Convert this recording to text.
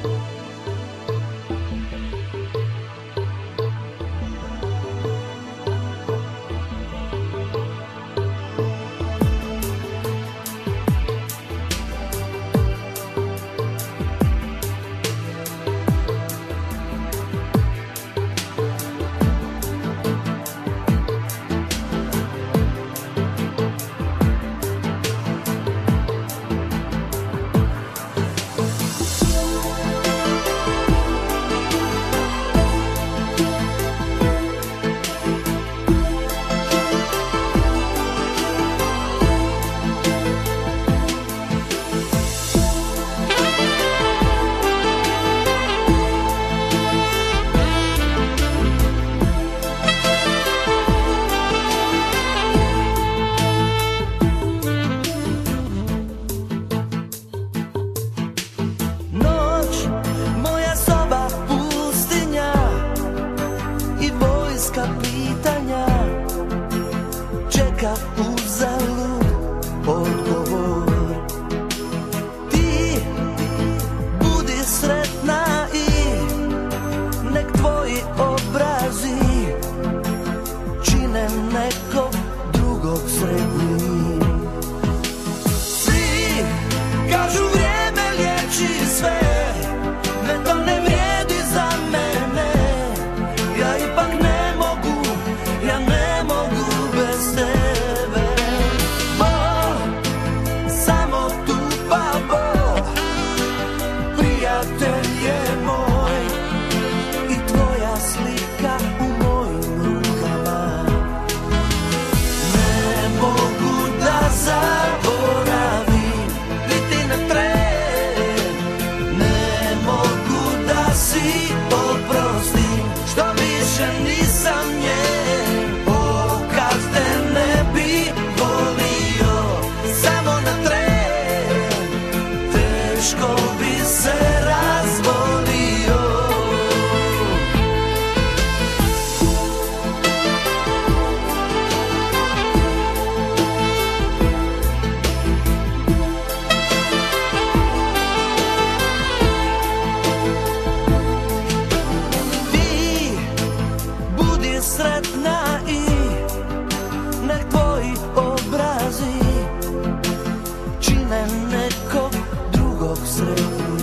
Pitanja čeka uzalud odgovor. Ti budi sretna i nek tvoji obrazi čine nekog drugog sretnim. Svi kažu vrijeme liječi sve, ne to ne vrijedi za mene. Ja ipak ne bez tebe. Bol, samo tupa bol, prijatelj je moj i tvoja slika u mojim rukama. Ne mogu da zaboravim niti na tren, ne mogu da si oprostim što više nisam njen. Teško bi se razbolio. Ti budi sretna i nek tvoji obrazi čine nekog drugog sretnog.